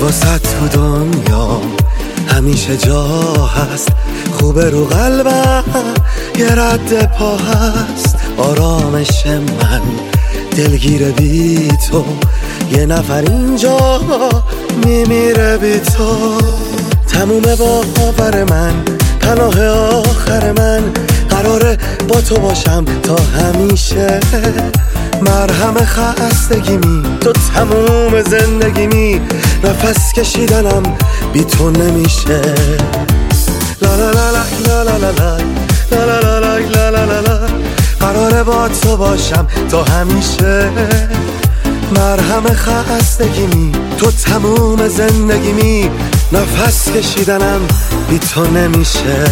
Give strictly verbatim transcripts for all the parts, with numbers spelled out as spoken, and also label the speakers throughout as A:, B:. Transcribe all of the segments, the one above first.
A: واسه تو دنیا همیشه جا هست، خوبه رو قلبم یه رد پا هست. آرامش من دلگیره بی تو، یه نفر اینجا میمیره بی تو. تموم باور من، پناه آخر من، قراره با تو باشم تا همیشه. مرهم خستگیمی تو تموم زندگیمی، نفس کشیدنم بی تو نمیشه. لا لا لا لا لا لا لا لا لا لا لا لا لا لا، قراره با تو باشم تا همیشه. مرهم خستگیمی تو تموم زندگیمی، نفس کشیدنم بی تو نمیشه.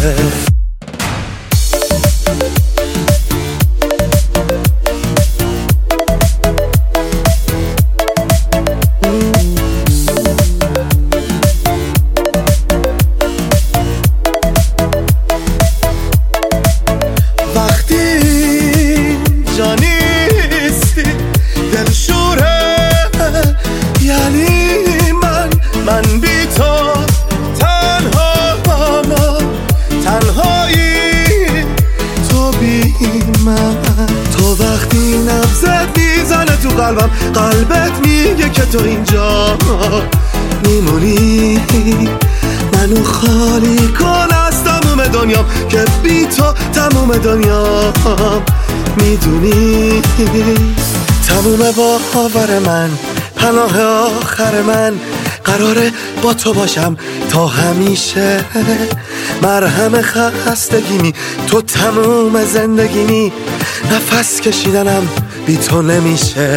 B: من بی تو تنها ما، تنهایی
A: تو بی من. تو وقتی نبضت میزنه تو قلبم، قلبت میگه که تو اینجا میمونی. منو خالی کن از تموم دنیام، که بی تو تموم دنیام میدونی. تموم باور من، پناه آخر من، قراره با تو باشم تا همیشه. مرهم خستگیمی تو تموم زندگیمی، نفس کشیدنم بی تو نمیشه.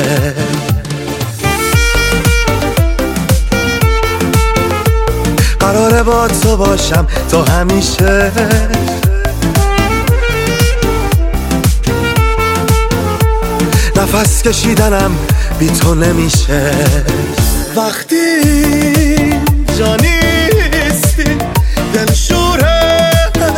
A: قراره با تو باشم تا همیشه. نفس کشیدنم بی تو نمیشه.
B: وقتی جا نیستی دل شوره،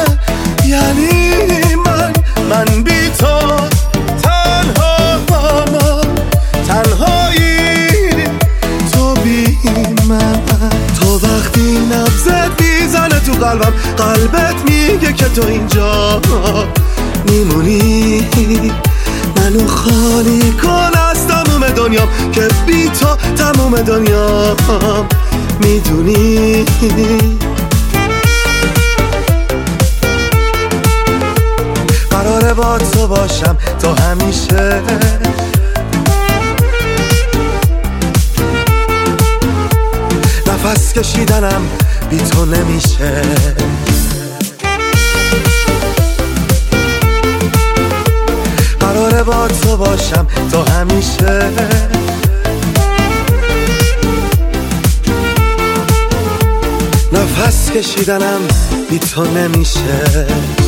B: یعنی من من بی تو تنها ما، تنهایی
A: تو بی من. تو وقتی نبضت میزنه تو قلبم، قلبت میگه که تو اینجا میمونی. منو خالی کن از تموم دنیام، که بی تو تموم دنیا میدونی. قراره با تو باشم تا همیشه. نفس کشیدنم بی تو نمیشه. قراره با تو باشم تا همیشه. نفس کشیدنم بی تو نمیشه.